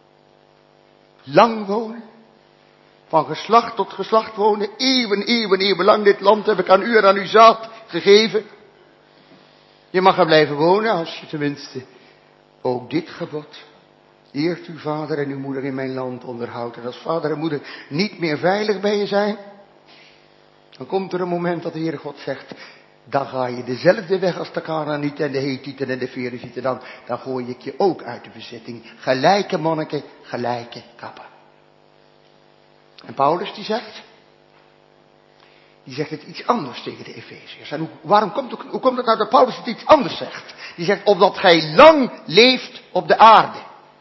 S1: Lang wonen. Van geslacht tot geslacht wonen. Eeuwen, eeuwen, eeuwen lang. Dit land heb ik aan u en aan uw zaad gegeven. Je mag er blijven wonen als je tenminste ook dit gebod. Eert uw vader en uw moeder in mijn land onderhoudt. En als vader en moeder niet meer veilig bij je zijn. Dan komt er een moment dat de Heere God zegt, dan ga je dezelfde weg als de Kanaanieten en de Hethieten en de Ferezieten. Dan, dan gooi ik je ook uit de bezitting. Gelijke monniken, gelijke kappen. En Paulus die zegt, die zegt het iets anders tegen de Efeziërs. En hoe, waarom komt het, hoe komt het nou dat Paulus het iets anders zegt? Die zegt, opdat gij lang leeft op de aarde.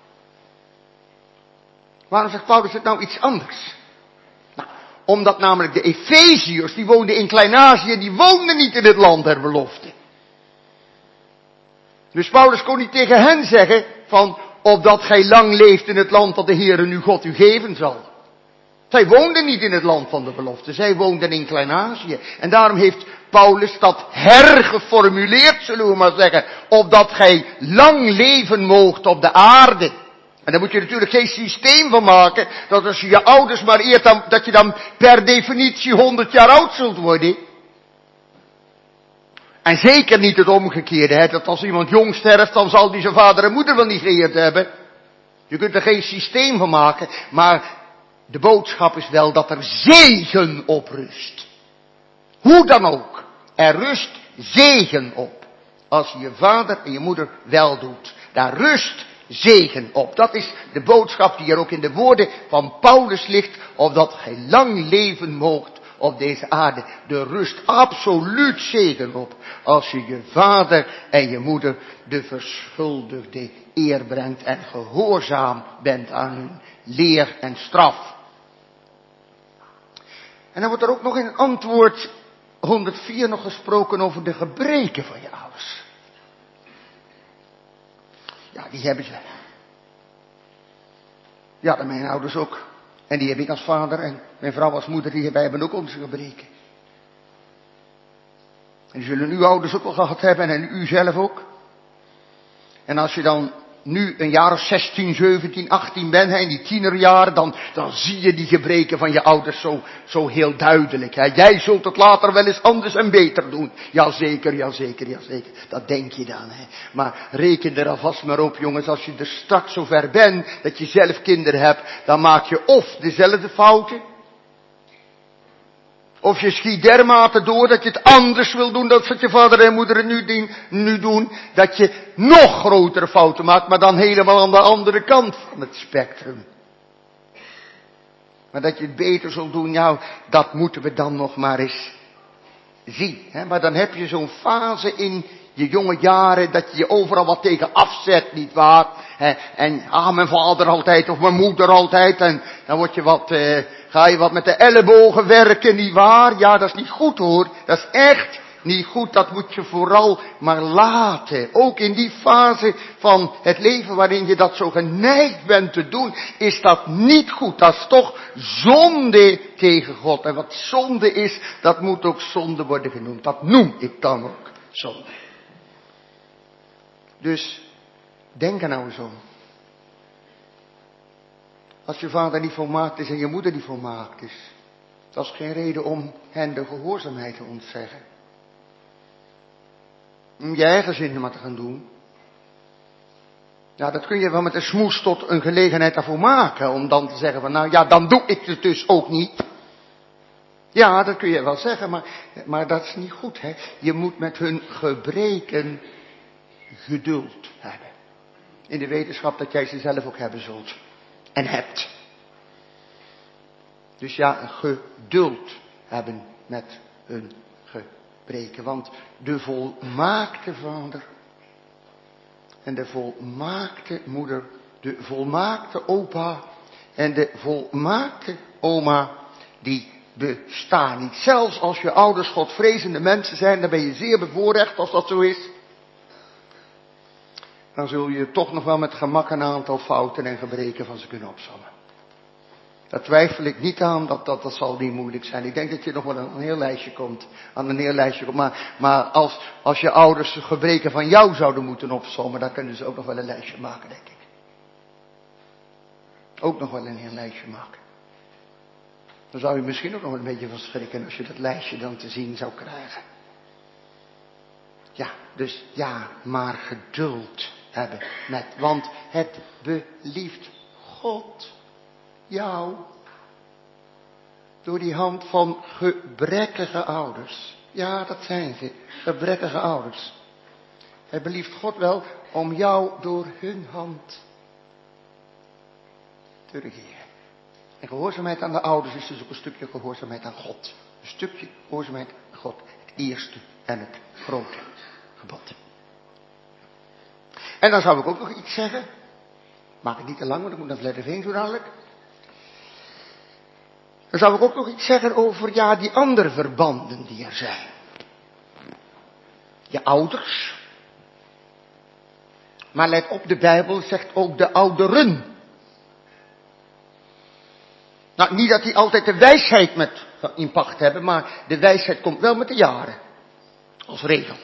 S1: Waarom zegt Paulus het nou iets anders? Nou, omdat namelijk de Efeziërs, die woonden in Klein-Azië, die woonden niet in het land der belofte. Dus Paulus kon niet tegen hen zeggen van, opdat gij lang leeft in het land dat de Heere nu God u geven zal. Zij woonden niet in het land van de belofte, zij woonden in Klein-Azië. En daarom heeft Paulus dat hergeformuleerd, zullen we maar zeggen, opdat gij lang leven moogt op de aarde. En daar moet je natuurlijk geen systeem van maken, dat als je je ouders maar eert, dan, dat je dan per definitie honderd jaar oud zult worden. En zeker niet het omgekeerde, hè, dat als iemand jong sterft, dan zal die zijn vader en moeder wel niet geëerd hebben. Je kunt er geen systeem van maken, maar de boodschap is wel dat er zegen op rust. Hoe dan ook, er rust zegen op. Als je je vader en je moeder wel doet, daar rust zegen op. Dat is de boodschap die er ook in de woorden van Paulus ligt, opdat gij lang leven moogt op deze aarde. De rust absoluut zegen op, als je je vader en je moeder de verschuldigde eer brengt en gehoorzaam bent aan hun leer en straf. En dan wordt er ook nog in antwoord honderdvier nog gesproken over de gebreken van je ouders. Ja, die hebben ze. Ja, dat mijn ouders ook. En die heb ik als vader en mijn vrouw als moeder, die wij hebben ook onze gebreken. En die zullen uw ouders ook wel gehad hebben en u zelf ook. En als je dan nu een jaar of zestien, zeventien, achttien bent, hè, in die tienerjaren, dan, dan zie je die gebreken van je ouders zo, zo heel duidelijk. Hè. Jij zult het later wel eens anders en beter doen. Jazeker, jazeker, jazeker. Dat denk je dan. Hè. Maar reken er alvast maar op, jongens, als je er straks zover bent, dat je zelf kinderen hebt, dan maak je of dezelfde fouten, of je schiet dermate door dat je het anders wil doen dan wat je vader en moeder nu, dien, nu doen. Dat je nog grotere fouten maakt, maar dan helemaal aan de andere kant van het spectrum. Maar dat je het beter zult doen, nou, dat moeten we dan nog maar eens zien. Hè? Maar dan heb je zo'n fase in je jonge jaren dat je je overal wat tegen afzet, nietwaar? Hè? En, ah, mijn vader altijd of mijn moeder altijd. En dan word je wat... Uh, Ga je wat met de ellebogen werken, nietwaar? Ja, dat is niet goed hoor. Dat is echt niet goed. Dat moet je vooral maar laten. Ook in die fase van het leven waarin je dat zo geneigd bent te doen, is dat niet goed. Dat is toch zonde tegen God. En wat zonde is, dat moet ook zonde worden genoemd. Dat noem ik dan ook zonde. Dus, denk er nou eens om. Als je vader niet volmaakt is en je moeder niet volmaakt is, dat is geen reden om hen de gehoorzaamheid te ontzeggen. Om je eigen zin maar te gaan doen. Ja, dat kun je wel met een smoes tot een gelegenheid daarvoor maken. Om dan te zeggen van, nou ja, dan doe ik het dus ook niet. Ja, dat kun je wel zeggen, maar, maar dat is niet goed, hè. Je moet met hun gebreken geduld hebben. In de wetenschap dat jij ze zelf ook hebben zult. En hebt. Dus ja, geduld hebben met hun gebreken. Want de volmaakte vader en de volmaakte moeder, de volmaakte opa en de volmaakte oma, die bestaan niet. Zelfs als je ouders godvrezende mensen zijn, dan ben je zeer bevoorrecht als dat zo is. Dan zul je toch nog wel met gemak een aantal fouten en gebreken van ze kunnen opzommen. Daar twijfel ik niet aan, dat, dat, dat zal niet moeilijk zijn. Ik denk dat je nog wel een heel lijstje komt, aan een heel lijstje komt. Maar, maar als, als je ouders gebreken van jou zouden moeten opzommen, dan kunnen ze ook nog wel een lijstje maken, denk ik. Ook nog wel een heel lijstje maken. Dan zou je misschien ook nog een beetje van schrikken als je dat lijstje dan te zien zou krijgen. Ja, dus ja, maar geduld hebben met, want het belieft God jou. door die hand van gebrekkige ouders. Ja, dat zijn ze, gebrekkige ouders. Het belieft God wel om jou door hun hand te regeren. En gehoorzaamheid aan de ouders is dus ook een stukje gehoorzaamheid aan God. Een stukje gehoorzaamheid aan God. Het eerste en het grote gebod. En dan zou ik ook nog iets zeggen. Maak het niet te lang, want ik moet naar Vledderveen zo dadelijk. Dan zou ik ook nog iets zeggen over, ja, die andere verbanden die er zijn. Je ouders. Maar let op, de Bijbel zegt ook de ouderen. Nou, niet dat die altijd de wijsheid met in pacht hebben, maar de wijsheid komt wel met de jaren. Als regel.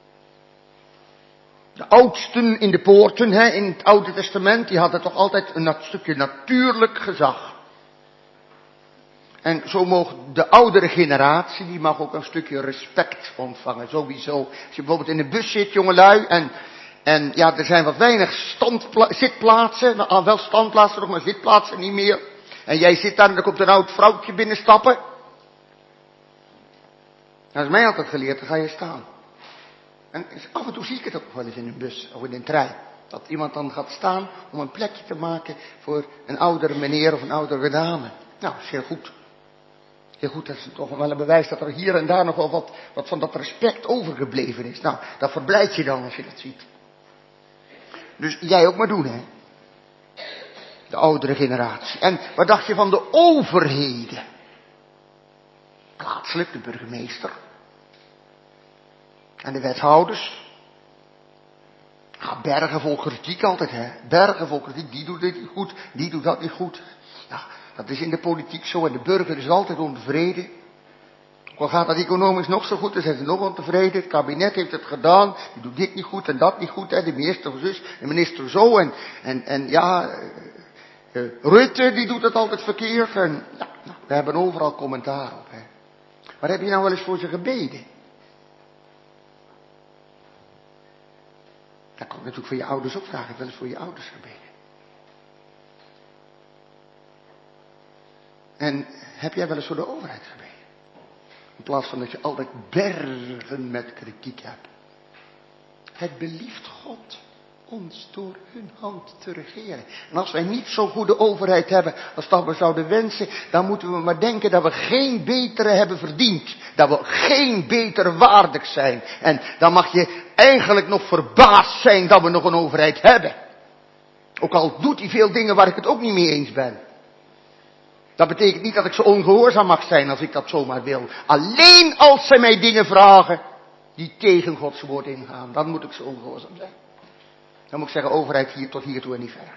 S1: De oudsten in de poorten, hè, in het Oude Testament, die hadden toch altijd een stukje natuurlijk gezag. En zo mogen de oudere generatie, die mag ook een stukje respect ontvangen, sowieso. Als je bijvoorbeeld in een bus zit, jongelui, en, en ja, er zijn wat weinig standpla- zitplaatsen, nou, wel standplaatsen nog, maar zitplaatsen niet meer. En jij zit daar en er komt een oud vrouwtje binnenstappen. Dat is mij altijd geleerd, dan ga je staan. En af en toe zie ik het ook wel eens in een bus of in een trein. Dat iemand dan gaat staan om een plekje te maken voor een oudere meneer of een oudere dame. Nou, dat is heel goed. Heel goed, dat is toch wel een bewijs dat er hier en daar nog wel wat, wat van dat respect overgebleven is. Nou, dat verblijdt je dan als je dat ziet. Dus jij ook maar doen, hè. De oudere generatie. En wat dacht je van de overheden? Plaatselijk de burgemeester. En de wethouders. Ja, bergen vol kritiek altijd, hè. Bergen vol kritiek. Die doet dit niet goed, die doet dat niet goed. Ja, dat is in de politiek zo. En de burger is altijd ontevreden. Ook al gaat dat economisch nog zo goed, dan zijn ze nog ontevreden. Het kabinet heeft het gedaan. Die doet dit niet goed en dat niet goed. Hè. De minister zus, de minister zo. En, en, en ja, uh, uh, Rutte, die doet het altijd verkeerd. En ja, nou, we hebben overal commentaar op, hè. Maar heb je nou wel eens voor ze gebeden? Dat kan ik natuurlijk voor je ouders ook vragen. Ik heb wel eens voor je ouders gebeden. En heb jij wel eens voor de overheid gebeden? In plaats van dat je altijd bergen met kritiek hebt. Het belieft God ons door hun hand te regeren. En als wij niet zo'n goede overheid hebben als dat we zouden wensen, dan moeten we maar denken dat we geen betere hebben verdiend. Dat we geen betere waardig zijn. En dan mag je eigenlijk nog verbaasd zijn dat we nog een overheid hebben. Ook al doet hij veel dingen waar ik het ook niet mee eens ben. Dat betekent niet dat ik zo ongehoorzaam mag zijn als ik dat zomaar wil. Alleen als ze mij dingen vragen die tegen Gods woord ingaan, dan moet ik zo ongehoorzaam zijn. Dan moet ik zeggen, overheid hier tot hiertoe en niet verder.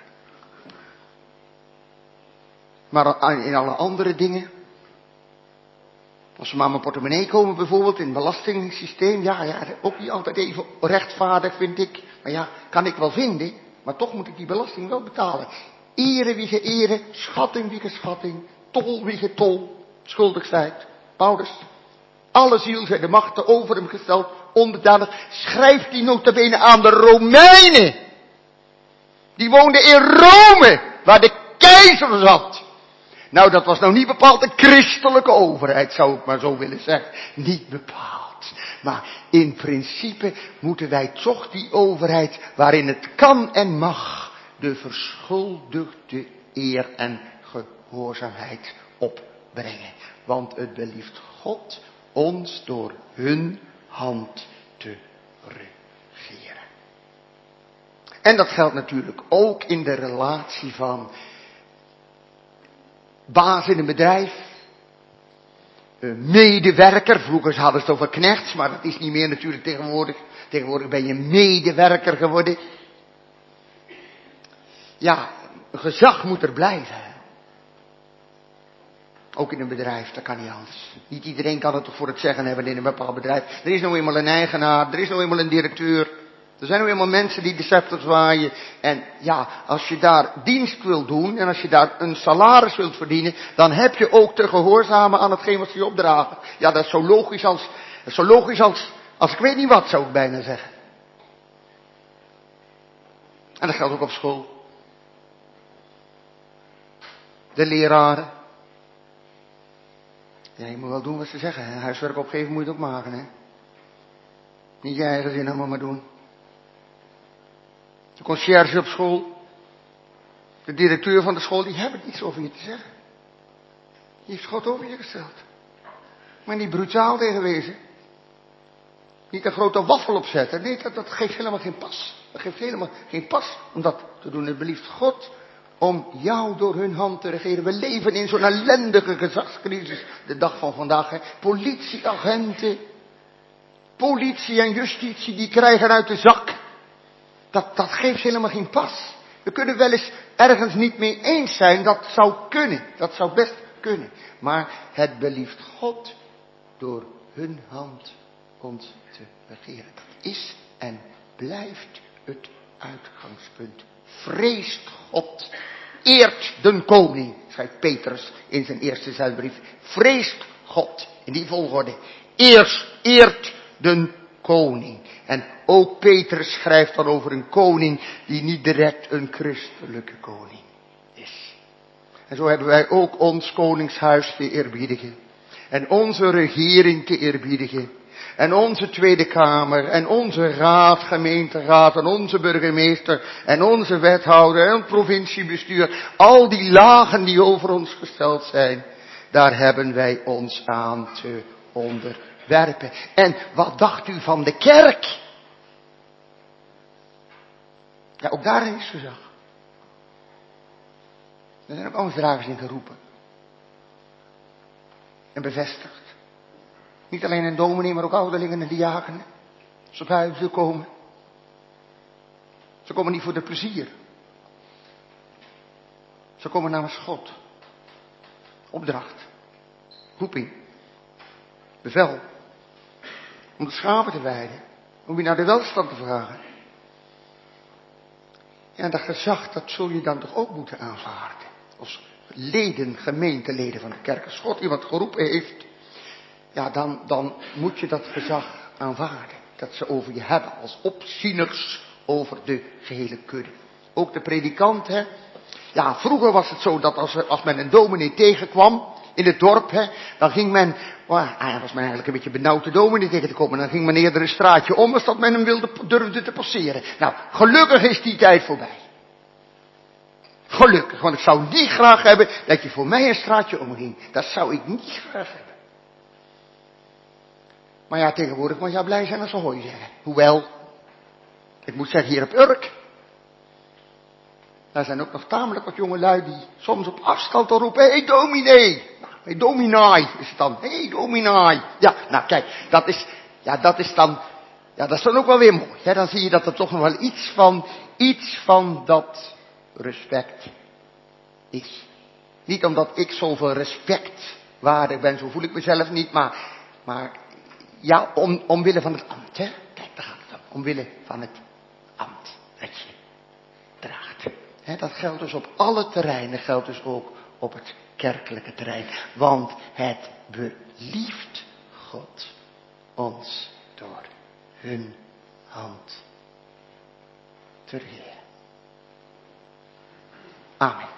S1: Maar in alle andere dingen, als we maar aan mijn portemonnee komen bijvoorbeeld, in het belastingssysteem, ja, ja, ook niet altijd even rechtvaardig vind ik. Maar ja, kan ik wel vinden, maar toch moet ik die belasting wel betalen. Ere wie ge ere, schatting wie ge schatting, tol wie ge tol, schuldig zijt. Paulus, alle ziel zijn de machten over hem gesteld, onderdanig, schrijft die nota bene aan de Romeinen. Die woonden in Rome, waar de keizer zat. Nou, dat was nou niet bepaald een christelijke overheid, zou ik maar zo willen zeggen. Niet bepaald. Maar in principe moeten wij toch die overheid, waarin het kan en mag, de verschuldigde eer en gehoorzaamheid opbrengen. Want het belieft God ons door hun hand te regeren. En dat geldt natuurlijk ook in de relatie van baas in een bedrijf, medewerker. Vroeger hadden ze het over knechts, maar dat is niet meer natuurlijk tegenwoordig. Tegenwoordig ben je medewerker geworden. Ja, gezag moet er blijven. Ook in een bedrijf, dat kan niet anders. Niet iedereen kan het toch voor het zeggen hebben in een bepaald bedrijf. Er is nou eenmaal een eigenaar, er is nou eenmaal een directeur. Er zijn nou eenmaal mensen die de scepter zwaaien. En ja, als je daar dienst wilt doen en als je daar een salaris wilt verdienen, dan heb je ook te gehoorzamen aan hetgeen wat ze je opdragen. Ja, dat is zo logisch als, dat is zo logisch als, als ik weet niet wat, zou ik bijna zeggen. En dat geldt ook op school. De leraren. Ja, je moet wel doen wat ze zeggen. Hè? Huiswerk opgeven moet je het ook maken. Hè? Niet je eigen zin allemaal maar doen. De conciërge op school. De directeur van de school. Die hebben niets over je te zeggen. Die heeft God over je gesteld. Maar niet brutaal tegen wezen. Niet een grote waffel opzetten. Nee, dat, dat geeft helemaal geen pas. Dat geeft helemaal geen pas om dat te doen. Het belieft God om jou door hun hand te regeren. We leven in zo'n ellendige gezagscrisis. De dag van vandaag. Hè. Politieagenten. Politie en justitie die krijgen uit de zak. Dat, dat geeft helemaal geen pas. We kunnen wel eens ergens niet mee eens zijn. Dat zou kunnen. Dat zou best kunnen. Maar het belieft God door hun hand ons te regeren. Dat is en blijft het uitgangspunt. Vreest God. Eert den koning, schrijft Petrus in zijn eerste zendbrief. Vreest God. In die volgorde. Eerst eert den koning. En ook Petrus schrijft dan over een koning die niet direct een christelijke koning is. En zo hebben wij ook ons koningshuis te eerbiedigen. En onze regering te eerbiedigen. En onze Tweede Kamer. En onze raad, gemeenteraad. En onze burgemeester. En onze wethouder. En het provinciebestuur. Al die lagen die over ons gesteld zijn. Daar hebben wij ons aan te onderwerpen. En wat dacht u van de kerk? Ja, ook daarin is gezag. Er zijn ook ambtsdragers in geroepen. En bevestigd. Niet alleen een dominee, maar ook ouderlingen en diakenen. Ze op huizen komen. Ze komen niet voor de plezier. Ze komen namens God. Opdracht. Roeping. Bevel. Om de schapen te weiden. Om je naar de welstand te vragen. Ja, en dat gezag, dat zul je dan toch ook moeten aanvaarden. Als leden, gemeenteleden van de kerk. Als God iemand geroepen heeft. Ja, dan, dan moet je dat gezag aanvaarden. Dat ze over je hebben als opzieners over de gehele kudde. Ook de predikant, hè. Ja, vroeger was het zo dat als, als men een dominee tegenkwam in het dorp, hè, dan ging men, well, ah, was men eigenlijk een beetje benauwd de dominee tegen te komen. Dan ging men eerder een straatje om als dat men hem wilde, durfde te passeren. Nou, gelukkig is die tijd voorbij. Gelukkig, want ik zou niet graag hebben dat je voor mij een straatje omging. Dat zou ik niet graag hebben. Maar ja, tegenwoordig moet je blij zijn als ze hooi zeggen. Hoewel, ik moet zeggen hier op Urk. Daar zijn ook nog tamelijk wat jongelui die soms op afstand al roepen. Hé hey, dominee. Hé hey, dominaai is het dan. Hé hey, dominaai. Ja, nou kijk, dat is, ja, dat is dan, ja, dat is dan ook wel weer mooi. Hè? Dan zie je dat er toch nog wel iets van, iets van dat respect is. Niet omdat ik zoveel respect waardig ben, zo voel ik mezelf niet, maar, maar ja, om, omwille van het ambt, hè. Kijk, daar gaat het om. Omwille van het ambt dat je draagt. Hè, dat geldt dus op alle terreinen, geldt dus ook op het kerkelijke terrein. Want het belieft God ons door hun hand te regeren. Amen.